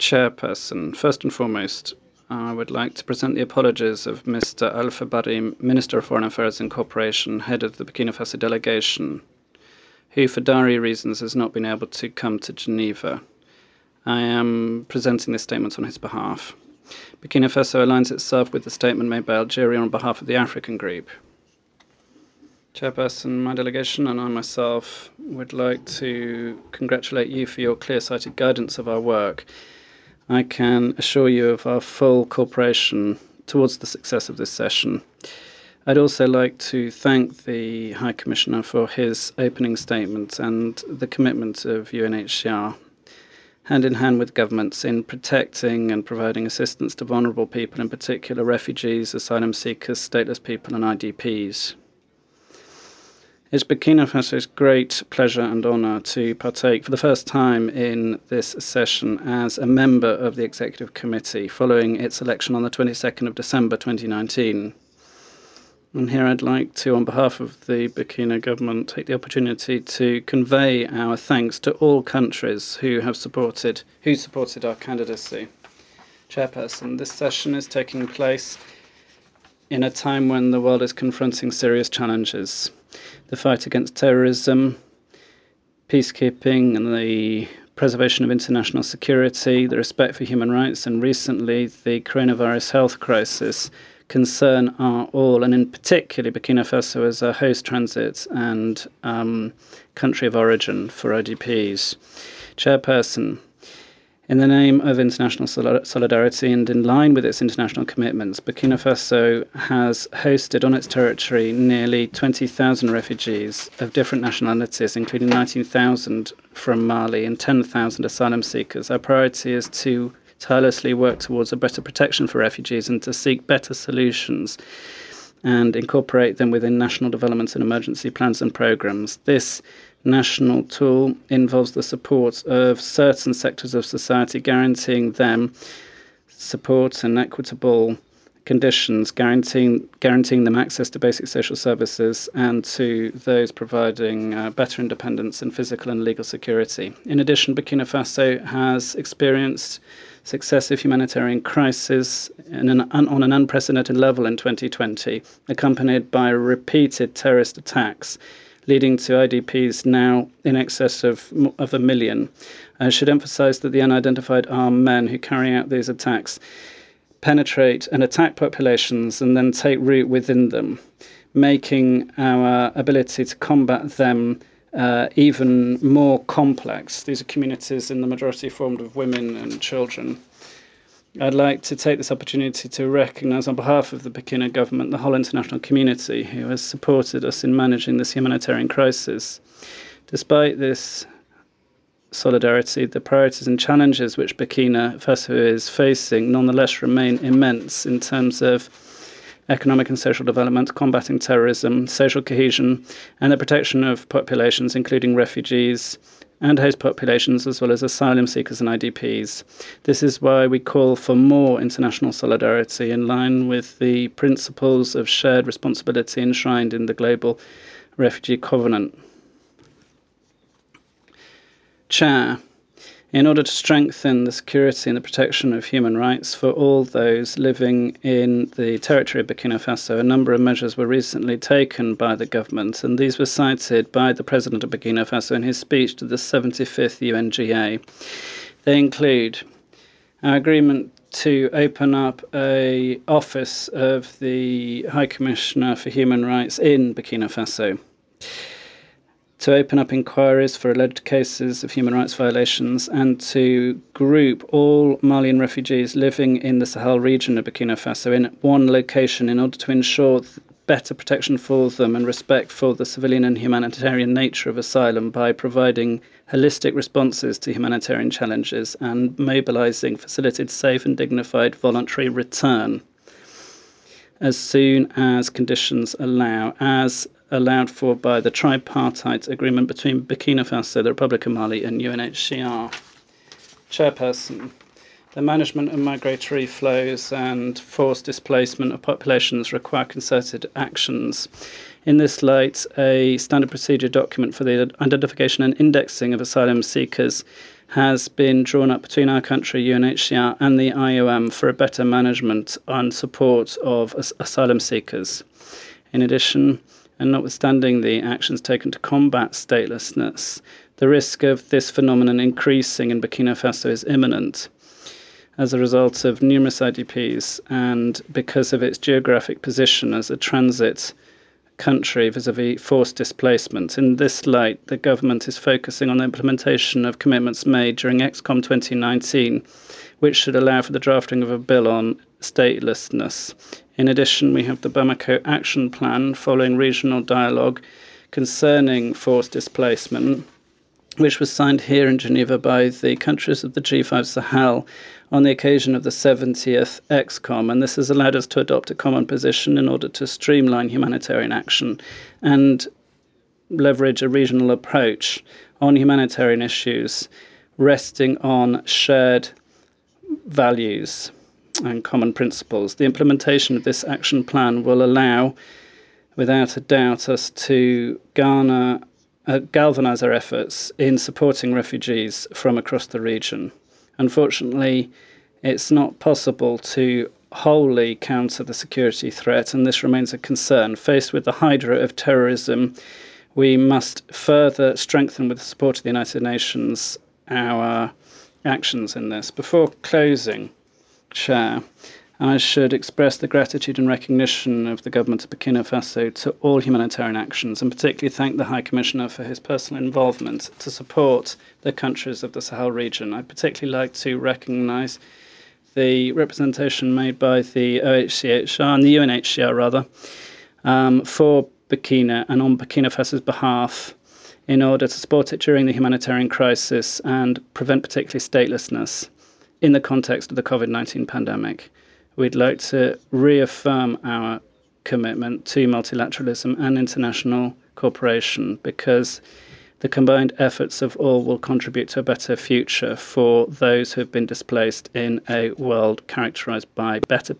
Chairperson, first and foremost, I would like to present the apologies of Mr. Alpha Barry, Minister of Foreign Affairs and Cooperation, head of the Burkina Faso delegation, who for diary reasons has not been able to come to Geneva. I am presenting this statement on his behalf. Burkina Faso aligns itself with the statement made by Algeria on behalf of the African Group. Chairperson, my delegation and I myself would like to congratulate you for your clear-sighted guidance of our work. I can assure you of our full cooperation towards the success of this session. I'd also like to thank the High Commissioner for his opening statement and the commitment of UNHCR, hand in hand with governments, in protecting and providing assistance to vulnerable people, in particular refugees, asylum seekers, stateless people and IDPs. It's Burkina Faso's great pleasure and honour to partake for the first time in this session as a member of the Executive Committee following its election on the 22nd of December 2019. And here I'd like to, on behalf of the Burkina government, take the opportunity to convey our thanks to all countries who supported our candidacy. Chairperson, this session is taking place in a time when the world is confronting serious challenges. The fight against terrorism, peacekeeping and the preservation of international security, the respect for human rights, and recently the coronavirus health crisis concern our all, and in particular Burkina Faso as a host transit and country of origin for IDPs. Chairperson, in the name of international solidarity and in line with its international commitments, Burkina Faso has hosted on its territory nearly 20,000 refugees of different nationalities, including 19,000 from Mali and 10,000 asylum seekers. Our priority is to tirelessly work towards a better protection for refugees and to seek better solutions and incorporate them within national development and emergency plans and programs. This national tool involves the support of certain sectors of society, guaranteeing them support and equitable conditions, guaranteeing them access to basic social services and to those providing better independence and physical and legal security. In addition, Burkina Faso has experienced successive humanitarian crises on an unprecedented level in 2020, accompanied by repeated terrorist attacks, leading to IDPs now in excess of 1 million. I should emphasize that the unidentified armed men who carry out these attacks penetrate and attack populations and then take root within them, making our ability to combat them even more complex. These are communities in the majority formed of women and children. I'd like to take this opportunity to recognize on behalf of the Burkina government the whole international community who has supported us in managing this humanitarian crisis. Despite this solidarity, the priorities and challenges which Burkina Faso is facing nonetheless remain immense in terms of economic and social development, combating terrorism, social cohesion, and the protection of populations, including refugees and host populations, as well as asylum seekers and IDPs. This is why we call for more international solidarity in line with the principles of shared responsibility enshrined in the Global Refugee Covenant. Chair, in order to strengthen the security and the protection of human rights for all those living in the territory of Burkina Faso, a number of measures were recently taken by the government, and these were cited by the President of Burkina Faso in his speech to the 75th UNGA. They include our agreement to open up an office of the High Commissioner for Human Rights in Burkina Faso, to open up inquiries for alleged cases of human rights violations, and to group all Malian refugees living in the Sahel region of Burkina Faso in one location in order to ensure better protection for them and respect for the civilian and humanitarian nature of asylum by providing holistic responses to humanitarian challenges and mobilizing facilitated safe and dignified voluntary return as soon as conditions allow, as allowed for by the tripartite agreement between Burkina Faso, the Republic of Mali, and UNHCR. Chairperson, the management of migratory flows and forced displacement of populations require concerted actions. In this light, a standard procedure document for the identification and indexing of asylum seekers has been drawn up between our country, UNHCR, and the IOM for a better management and support of asylum seekers. In addition, and notwithstanding the actions taken to combat statelessness, the risk of this phenomenon increasing in Burkina Faso is imminent as a result of numerous IDPs and because of its geographic position as a transit country vis-à-vis forced displacement. In this light, the government is focusing on the implementation of commitments made during ExCom 2019, which should allow for the drafting of a bill on statelessness. In addition, we have the Bamako Action Plan following regional dialogue concerning forced displacement, which was signed here in Geneva by the countries of the G5 Sahel on the occasion of the 70th ExCom. And this has allowed us to adopt a common position in order to streamline humanitarian action and leverage a regional approach on humanitarian issues, resting on shared values and common principles. The implementation of this action plan will allow, without a doubt, us to galvanize our efforts in supporting refugees from across the region. Unfortunately, it's not possible to wholly counter the security threat, and this remains a concern. Faced with the hydra of terrorism, we must further strengthen, with the support of the United Nations, our actions in this. Before closing, Chair, I should express the gratitude and recognition of the government of Burkina Faso to all humanitarian actions, and particularly thank the High Commissioner for his personal involvement to support the countries of the Sahel region. I'd particularly like to recognise the representation made by the OHCHR and the UNHCR, rather, for Burkina and on Burkina Faso's behalf in order to support it during the humanitarian crisis and prevent particularly statelessness in the context of the COVID-19 pandemic. We'd like to reaffirm our commitment to multilateralism and international cooperation because the combined efforts of all will contribute to a better future for those who have been displaced in a world characterized by better